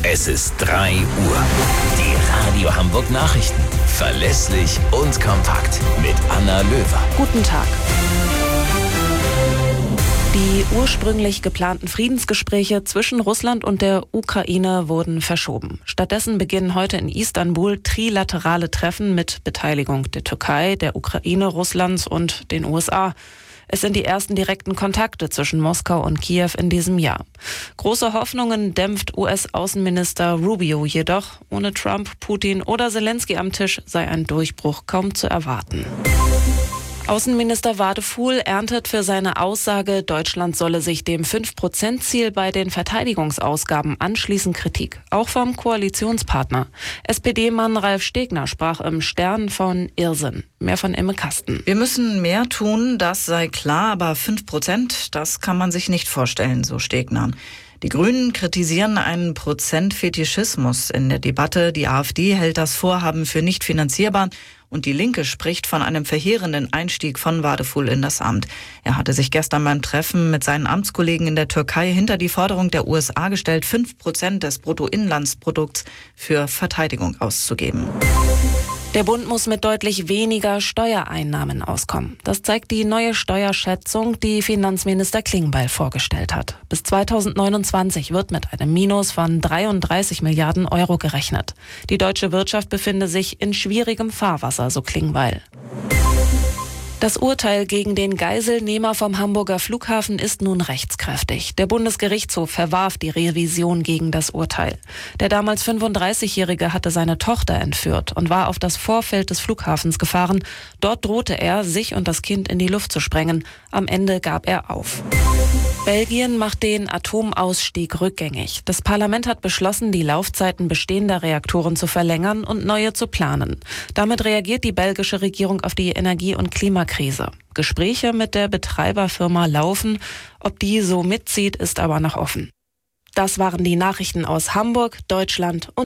Es ist 3 Uhr. Die Radio Hamburg Nachrichten. Verlässlich und kompakt mit Anna Löwer. Guten Tag. Die ursprünglich geplanten Friedensgespräche zwischen Russland und der Ukraine wurden verschoben. Stattdessen beginnen heute in Istanbul trilaterale Treffen mit Beteiligung der Türkei, der Ukraine, Russlands und den USA. Es sind die ersten direkten Kontakte zwischen Moskau und Kiew in diesem Jahr. Große Hoffnungen dämpft US-Außenminister Rubio jedoch. Ohne Trump, Putin oder Zelensky am Tisch sei ein Durchbruch kaum zu erwarten. Außenminister Wadefuhl erntet für seine Aussage, Deutschland solle sich dem 5%-Ziel bei den Verteidigungsausgaben anschließen, Kritik. Auch vom Koalitionspartner. SPD-Mann Ralf Stegner sprach im Stern von Irrsinn. Mehr von Imme Kasten. Wir müssen mehr tun, das sei klar, aber 5%, das kann man sich nicht vorstellen, so Stegner. Die Grünen kritisieren einen Prozentfetischismus in der Debatte. Die AfD hält das Vorhaben für nicht finanzierbar und die Linke spricht von einem verheerenden Einstieg von Wadefuhl in das Amt. Er hatte sich gestern beim Treffen mit seinen Amtskollegen in der Türkei hinter die Forderung der USA gestellt, 5% des Bruttoinlandsprodukts für Verteidigung auszugeben. Der Bund muss mit deutlich weniger Steuereinnahmen auskommen. Das zeigt die neue Steuerschätzung, die Finanzminister Klingbeil vorgestellt hat. Bis 2029 wird mit einem Minus von 33 Milliarden Euro gerechnet. Die deutsche Wirtschaft befinde sich in schwierigem Fahrwasser, so Klingbeil. Das Urteil gegen den Geiselnehmer vom Hamburger Flughafen ist nun rechtskräftig. Der Bundesgerichtshof verwarf die Revision gegen das Urteil. Der damals 35-Jährige hatte seine Tochter entführt und war auf das Vorfeld des Flughafens gefahren. Dort drohte er, sich und das Kind in die Luft zu sprengen. Am Ende gab er auf. Belgien macht den Atomausstieg rückgängig. Das Parlament hat beschlossen, die Laufzeiten bestehender Reaktoren zu verlängern und neue zu planen. Damit reagiert die belgische Regierung auf die Energie- und Klimakrise. Gespräche mit der Betreiberfirma laufen. Ob die so mitzieht, ist aber noch offen. Das waren die Nachrichten aus Hamburg, Deutschland und